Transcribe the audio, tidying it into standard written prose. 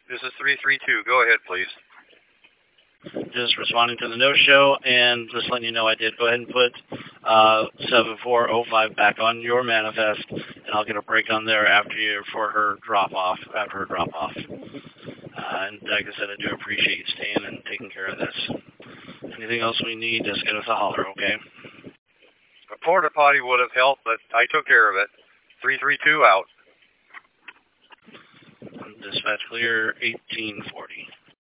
This is 332. Go ahead, please. Just responding to the no-show, and just letting you know I did go ahead and put 7405 back on your manifest, and I'll get a break on there for her drop-off, after her drop-off. And like I said, I do appreciate you staying and taking care of this. Anything else we need, just give us a holler, okay? A porta potty would have helped, but I took care of it. 332 out. Dispatch clear, 1840.